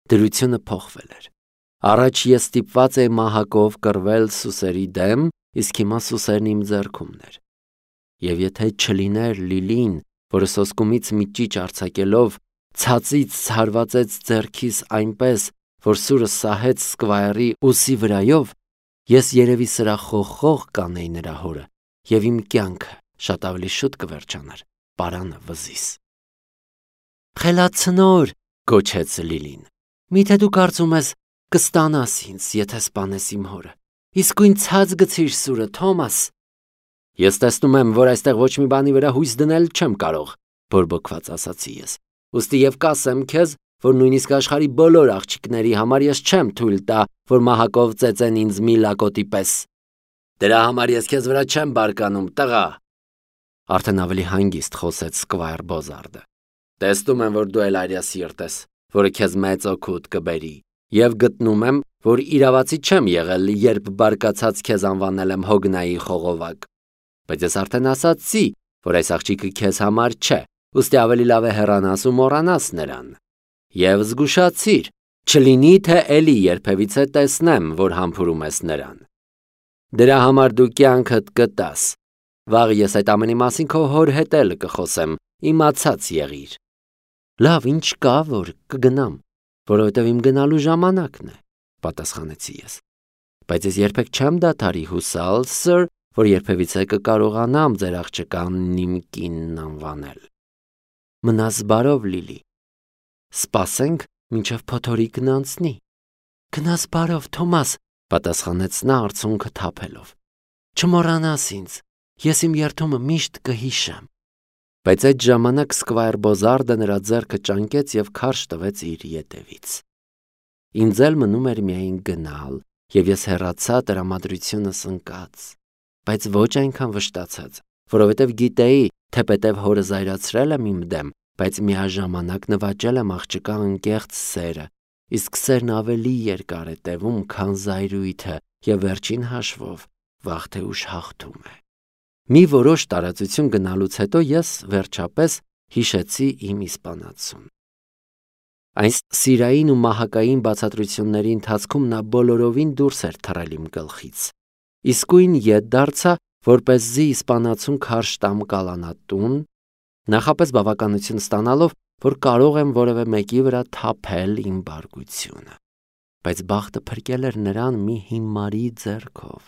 դրությունը փոխվել էր։ Առաջ ես ստիպված էի մահակով կռվել սուսերի դեմ, իսկ հիմա սուսերն իմ ձեռքումն էր։ Եվ եթե չլիներ Լիլին, որը սոսկումից մի ճիչ արձակելով ցածից հարվածեց ձեռքիս այնպես, որ սուրը սահեց Սկվայրի ուսի վրայով, ես երևի սրա խոխ կանեի նրա հորը, եւ իմ կյանքը շատ ավելի շուտ կվերջանար պարանը վզիս։ «Խելացնոր», գոչեց Լիլին, «միթե դու կարծում ես կստանաս ինձ, եթե սպանես իմ հորը։ Իսկույն ցած գցիր սուրը, Թոմաս»։ «Ես տեսնում եմ, որ այստեղ ոչ մի բանի վրա հույս դնել չեմ կարող», բորբոքված ասացի ես։ «Ուստի եւ կասեմ քեզ, որ նույնիսկ աշխարհի բոլոր աղջիկների համար ես չեմ թույլ տա, որ մահակով ծեծեն ինձ մի լակոտի պես։ Դրա համար ես քեզ վրա չեմ բարկանում, տղա»։ Արդեն ավելի հանգիստ խոսեց Սկվայր Բոզարդը։ «Տեսնում եմ, որ դու էլ արյասիրտ ես, որը քեզ մեծ օգուտ կբերի, եւ գտնում եմ, որ իրավացի չեմ եղել, երբ բարկացած քեզ անվանել եմ Հոգնայի խողովակ։ Բայց ես արդեն ասացի, որ այս աղջիկը քեզ համար չէ, ուստի ավելի լավ է հեռանաս ու մոռանաս նրան։ Եվ զգուշացիր, չլինի թե էլի երբևիցե տեսնեմ, որ համբուրում ես նրան։ Դրա համար դու կյանքդ կտաս։ Վաղ ես այդ ամենի մասին քո հոր հետ էլ կխոսեմ, իմացած եղիր»։ «Լավ, ինչ կա, որ կգնամ, որովհետև իմ գնալու ժամանակն է», պատասխանեցի ես։ «Բայց ես երբեք չեմ դադարի հուսալ, սըր, որ երբևիցե կկարողանամ ձեր աղջկանն իմ կինն անվանել»։ «Մնաս բարով, Լիլի։ Սպասենք, մինչև փոթորիկն անցնի»։ «Գնաս բարով, Թոմաս», պատասխանեց նա արցունքը թափելով։ «Չմոռանաս ինձ, ես իմ երդումը միշտ կհիշեմ»։ Բայց այդ ժամանակ Սկվայր Բոզարդը նրա ձեռքը ճանկեց եւ քարշ տվեց իր ետևից։ Ինձ էլ մնում էր միայն գնալ, եւ ես հեռացա տրամադրությունս ընկած, բայց ոչ այնքան վշտացած, որովհետեւ գիտեի, թեպետեւ հորը զայրացրել եմ իմ դեմ, բայց միաժամանակ նվաճել եմ աղջկա անկեղծ սերը, իսկ սերն ավելի երկար է տևում, քան զայրույթը, եւ վերջին հաշվով վաղ թե ուշ հաղթում է։ Մի որոշ տարածություն գնալուց հետո ես վերջապես հիշեցի իմ իսպանացուն։ Այս սիրային ու մահակային բացատրությունների ընթացքում նա բոլորովին դուրս էր թռել իմ գլխից։ Իսկույն ետ դարձա, որպեսզի իսպանացուն քարշ տամ կալանատուն, նախապես բավականություն ստանալով, որ կարող եմ որևէ մեկի վրա թափել իմ բարկությունը։ Բայց բախտը փրկել էր նրան մի հիմարի ձեռքով։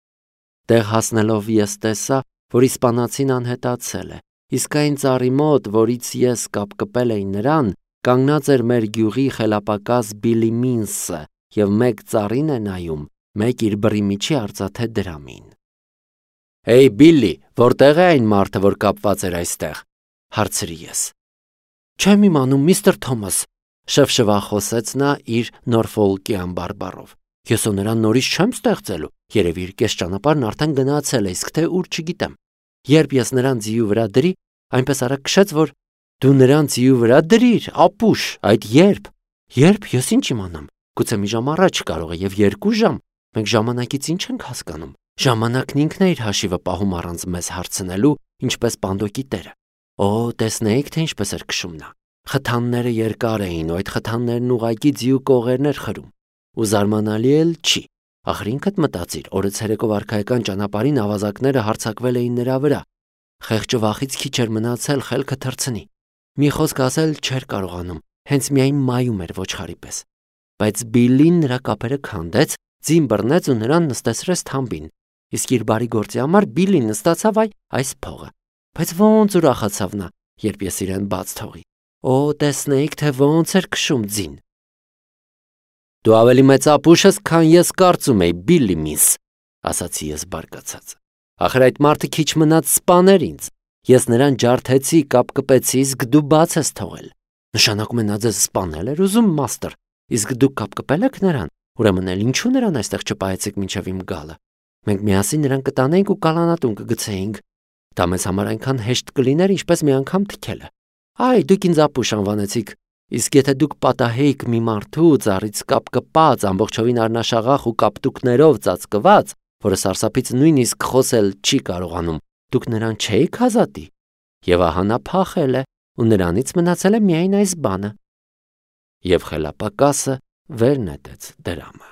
Տեղ հասնելով ես տեսա, որ իսպանացին անհետացել է, իսկ այն ծառի մոտ, որից ես կապկպել էի նրան, կանգնած էր մեր գյուղի խելապակաս Բիլի Մինսը եւ մեկ ծառին է նայում, մեկ իր բռի միջի արծաթե դրամին։ «Էй, Բիլլի, որտեղ է այն մարդը, որ կապված էր այստեղ», հարցրի ես։ «Չեմ իմանում, միստր Թոմաս», շվշվախոսեց նա իր նորֆոլկյան բարբառով։ «Ես նրան նորից չեմ ստեղծելու, երևի իր կես ճանապարհն արդեն գնացել է, իսկ թե ուր չգիտեմ։ Երբ ես նրան ձիու վրա դրի, այնպես արագ քշեց, որ դու նրան ձիու վրա դրիր, ապուշ, այդ երբ ես ինչ իմանամ, գուցե մի ժամ առաջ կարող է եւ 2 ժամ, մենք ժամանակից ինչ ենք հասկանում։ Ժամանակն ինքն է իր հաշիվը պահում առանց մեզ հարցնելու, ինչպես Պանդոկի տերը։ Օ, տեսնեիք, թե ինչպես էր քշում նա։ Խթանները երկար էին, ու այդ խթաններն ուղղակի ձիու կողերն էր խրում։ Ու զարմանալի էլ չի։ Ախր ինքդ մտածիր, օրը ցերեկով արքայական ճանապարհին ավազակները հարձակվել էին նրա վրա։ Խեղճը վախից քիչ էր մնացել խելքը թռցնի։ Մի խոսք ասել չէր կարողանում, հենց միայն մայում էր ոչխարի պես։ Բայց Բիլլին նրա կապերը քանդեց, ձին բռնեց ու նրան նստեցրեց թամբին։ Իսկ իր բարի գործի համար Բիլլին նստացավ այս փողը։ Բայց ոնց ուրախացավ նա, երբ ես իրեն բաց թողի։ Օ, տեսնեիք, թե ոնց էր քշում ձին։ Դու ավելի մեծ ապուշ ես, քան ես կարծում էի, Բիլլի Մինս, ասացի ես բարկացած։ Ախր այդ մարդը քիչ մնաց սպաներ ինձ։ Ես նրան ջարդեցի, կապկպեցի, իսկ դու բաց ես թողել։ Նշանակում է նա ձեզ սպանել էր ուզում, մաստր։ Իսկ դուք կապկպել եք նրան։ Ուրեմն էլ ինչու նրան այստեղ չպահեցիք մինչև իմ գալը։ Մենք միասին նրան կտանեինք ու կալանատուն կգցեինք։ Դա մեզ համար այնքան հեշտ կլիներ, ինչպես մի անգամ թքելը։ Այ, դուք ինձ ապուշ անվանեցիք։ Իսկ եթե դուք պատահեիք մի մարդու ծառից կապկպած, ամբողջովին առնաշաղախ ու կապտուկներով ծածկված, որը սարսափից նույնիսկ խոսել չի կարողանում, դուք նրան չէիք ազատի։ Եվ ահա նա փախել է, ու նրանից մնացել է միայն այս բանը։ և խելապակասը վեր նետեց դրամը։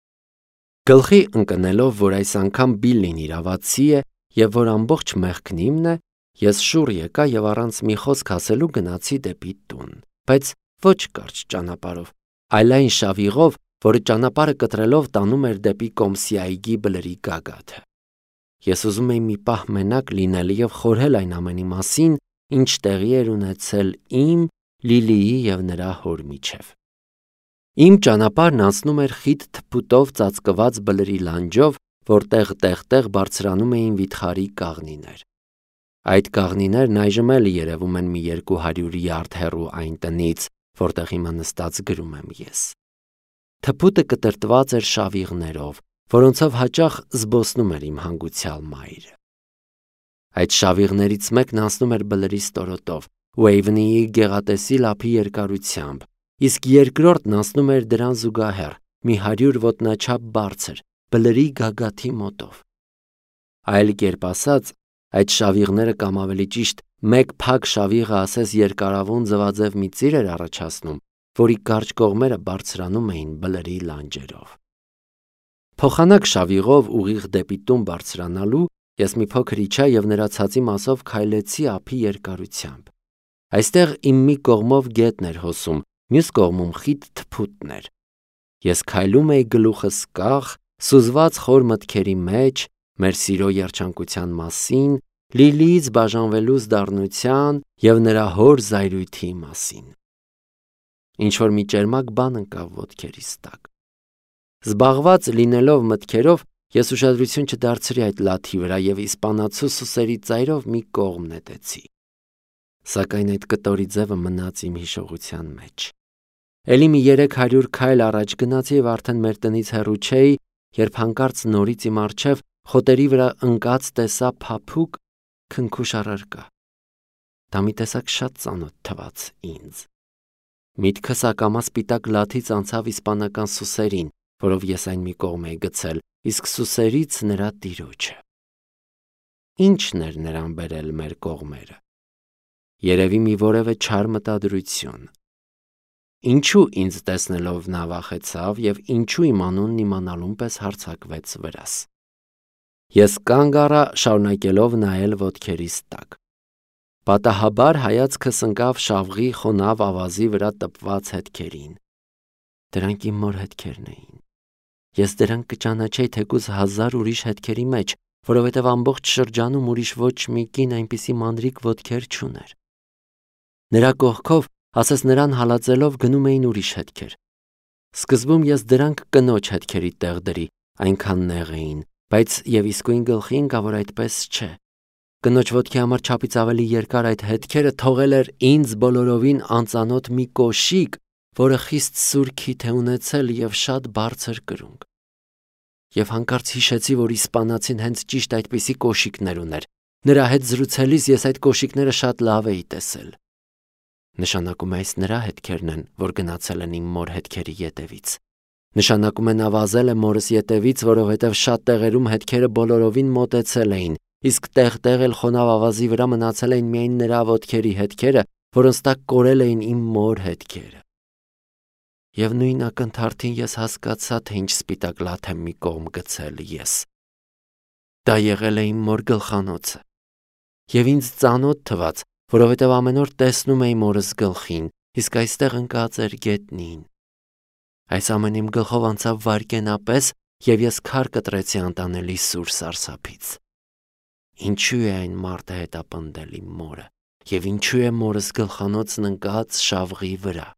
Գլխի ընկնելով, որ այս անգամ Բիլլին իրավացի է և որ ամբողջ մեղքն իմն է, ես շուռ եկա և առանց մի խոսք ասելու գնացի դեպի տուն, բայց ոչ կարճ ճանապարհով, այլ այն շավիղով, որը ճանապարհը կտրելով տանում էր դեպի Կոմսի այգի բլրի գագաթը։ Ես ուզում էի մի պահ մենակ լինել և խորհել այն ամենի մասին, ինչ տեղի էր ունեցել իմ, Լիլիի և նրա հոր միջև։ Իմ ճանապարհն անցնում էր խիտ թփուտով ծածկված բլրի լանջով, որտեղ տեղ-տեղ բարձրանում էին վիթխարի կաղնիներ։ Այդ կաղնիներն այժմ էլ երևում են մի 200 յարդ հեռու այն տնից, որտեղ հիմա նստած գրում եմ ես։ Թփուտը կտրտված էր շավիղներով, որոնցով հաճախ զբոսնում էր իմ հանգուցյալ մայրը։ Այդ շավիղներից մեկն անցնում էր բլրի ստորոտով, Ուեյվնիի գեղատեսիլ ափի երկարությամբ, իսկ երկրորդն անցնում էր դրան զուգահեռ, մի 100 ոտնաչափ բարձր, բլրի գագաթի մոտով։ Այլ կերպ ասած, այդ շավիղները կամ ավելի ճիշտ մեկ փակ շավիղը ասես երկարավուն ձվաձև մի ծիր էր առաջացնում, որի կարճ կողմերը բարձրանում էին բլրի լանջերով։ Փոխանակ շավիղով ուղիղ դեպի տուն բարձրանալու ես մի փոքր իջա և նրա ցածի մասով քայլեցի ափի երկարությամբ։ Այստեղ իմ մի կողմով գետն էր հոսում, մյուս կողմում խիտ թփուտն էր։ Ես քայլում էի գլուխս կախ, սուզված խոր մտքերի մեջ, մեր սիրո երջանկության մասին, Լիլիից բաժանվելուս դառնության և նրա հոր զայրույթի մասին։ Ինչ-որ մի ճերմակ բան ընկավ ոտքերիս տակ։ Զբաղված լինելով մտքերով, ես ուշադրություն չդարձրի այդ լաթի վրա և իսպանացու սուսերի ծայրով մի կողմ նետեցի։ Սակայն այդ կտորի ձևը մնաց իմ հիշողության մեջ։ Էլի մի 300 քայլ առաջ գնացի և արդեն մեր տնից հեռու չէի, երբ հանկարծ նորից իմ առջև խոտերի վրա ընկած տեսա փափուկ քնքուշ առարկա։ Դա մի տեսակ շատ ծանոթ թվաց ինձ։ Միտքս ակամա սպիտակ լաթից անցավ իսպանական սուսերին, որով ես այն մի կողմ էի գցել, իսկ սուսերից նրա տիրոջը։ Ի՞նչն էր նրան բերել մեր կողմերը։ Երևի մի որևէ չար մտադրություն։ Ինչու ինձ տեսնելով նա վախեցավ և ինչու իմ անունն իմանալուն պես հարձակվեց վրաս։ Ես կանգ առա, շարունակելով նայել ոտքերիս տակ։ Պատահաբար հայացքս ընկավ շավղի խոնավ ավազի վրա տպված հետքերին։ Դրանք իմ մոր հետքերն էին։ Ես դրանք կճանաչեի թեկուզ 1000 ուրիշ հետքերի մեջ, որովհետև ամբողջ շրջանում ուրիշ ոչ մի կին այնպիսի մանրիկ ոտքեր չուներ։ Նրա կողքով, ասես նրան հալածելով, գնում էին ուրիշ հետքեր։ Սկզբում ես դրանք կնոջ հետքերի տեղ դրի, այնքան նեղ էին, բայց և իսկույն գլխի ընկա, որ այդպես չէ։ Կնոջ ոտքի համար չափից ավելի երկար այդ հետքերը թողել էր ինձ բոլորովին անծանոթ մի կոշիկ, որը խիստ սուր քիթ է ունեցել և շատ բարձր կրունկ։ Եվ հանկարծ հիշեցի, որ իսպանացին հենց ճիշտ այդպիսի կոշիկներ ուներ։ Նրա հետ զրուցելիս ես այդ կոշիկները շատ լավ էի տեսել։ Նշանակում է այս նրա հետքերն են, որ գնացել են իմ մոր հետքերի ետևից։ Նշանակում է նա վազել է մորս ետևից, որովհետև շատ տեղերում հետքերը բոլորովին մոտեցել էին, իսկ տեղ-տեղ էլ խոնավ ավազի վրա մնացել էին միայն նրա ոտքերի հետքերը, որոնց տակ կորել էին իմ մոր հետքերը։ Եվ նույն ակնթարթին ես հասկացա, թե ինչ սպիտակ լաթ եմ մի կողմ գցել ես։ Դա եղել է իմ մոր գլխանոցը։ Եվ ինձ ծանոթ թվաց, որովհետև ամեն օր տեսնում էի մորս գլխին, իսկ այստեղ ընկած էր գետնին։ Այս ամեն իմ գլխով անցավ վայրկենապես, և ես քար կտրեցի անտանելի սուր սարսափից։ Ինչու է այն մարդը հետապնդել իմ մորը, և ինչու է մորս գլխանոցն ընկած շավղի վրա։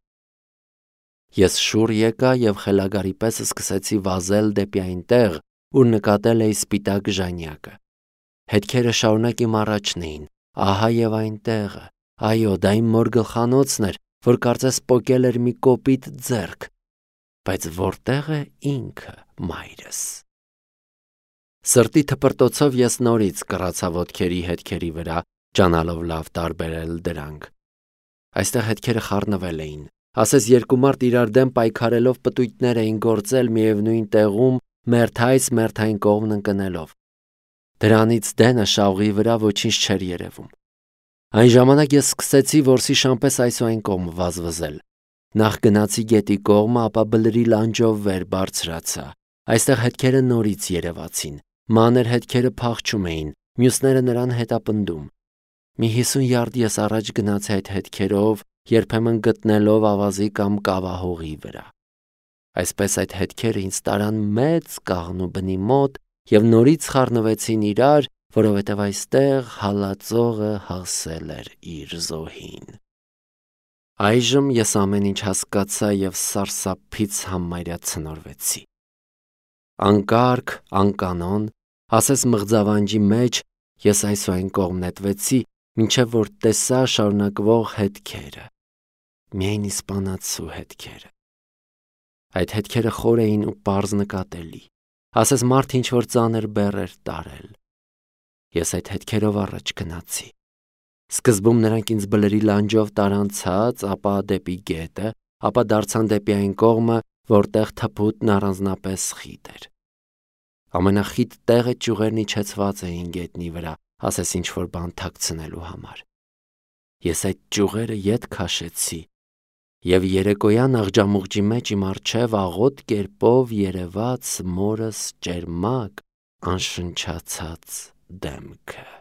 Ես շուռ եկա և խելագարի պես սկսեցի վազել դեպի այնտեղ, ուր նկատել էի սպիտակ ժանյակը։ Հետքերը շարունակ իմ առաջն էին, ահա և այնտեղը, այո, դա իմ մոր գլխանոցն էր, որ կարծես պոկել էր մի կոպիտ ձեռք, բայց որտեղ է ինքը, մայրս։ Սրտի թպրտոցով ես նորից կռացա ոտքերի հետքերի վրա, ջանալով լավ տարբերել դրանք։ Այստեղ հետքերը խառնվել էին, ասես երկու մարդ իրար դեմ պայքարելով պտույտներ էին գործել միևնույն տեղում, մերթ այն կողմն ընկնելով։ Դրանից դենը շավղի վրա ոչինչ չէր երևում։ Այն ժամանակ ես սկսեցի որսի շան պես այս ու այն կողմ վազվզել։ Նախ գնացի գետի կողմը, ապա բլրի լանջով վեր բարձրացա։ Այստեղ հետքերը նորից երևացին։ Մանր հետքերը փախչում էին, մյուսները նրան հետապնդում։ Մի 50 յարդ ես առաջ գնացի այդ հետքերով, երբեմն գտնելով ավազի կամ կավահողի վրա։ Այսպես այդ հետքերը ինձ տարան մեծ կաղնու բնի մոտ և նորից խառնվեցին իրար, որովհետև այստեղ հալածողը հասել էր իր զոհին։ Այժմ ես ամեն ինչ հասկացա և սարսափից համարյա ցնորվեցի։ Անկարգ, անկանոն, ասես մղձավանջի մեջ ես այս ու այն կողմ նետվեցի, մինչև որ տեսա շարունակվող հետքերը, միայն իսպանացու հետքերը։ Այդ հետքերը խոր էին ու պարզ նկատելի, ասես մարդ ինչ-որ ծանր բեռ էր տարել։ Ես այդ հետքերով առաջ գնացի։ Սկզբում նրանք ինձ բլրի լանջով տարան ցած, ապա դեպի գետը, ապա դարձան դեպի այն կողմը, որտեղ թփուտն առանձնապես խիտ էր։ Ամենախիտ տեղը ճյուղերն իջեցված էին գետնի վրա, ասես ինչ-որ բան թաքցնելու համար։ Ես այդ ճյուղերը ետ քաշեցի, և երեկոյան աղջամուղջի մեջ իմ առջև աղոտ կերպով երևաց մորս ճերմակ, անշնչացած դեմքը։